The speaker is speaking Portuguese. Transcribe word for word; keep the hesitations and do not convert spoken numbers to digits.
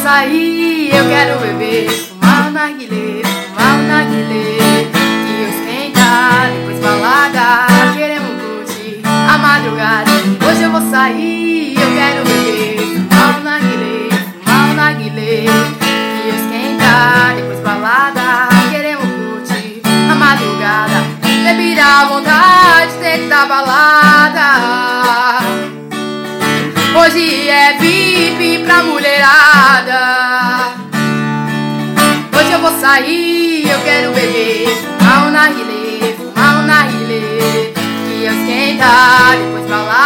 sair, eu quero beber, fumar um narguilé, fumar um narguilé, que eu esquentar, depois balada, queremos curtir a madrugada. Hoje eu vou sair, eu quero beber, fumar um narguilé, fumar um narguilé, que eu esquentar, depois balada, queremos curtir a madrugada. Bebida à vontade, tem que dar balada. Hoje é V I P pra mulherada. Hoje eu vou sair, eu quero beber, fumar um narguilé, fumar um narguilé, que eu esquentar, depois balada.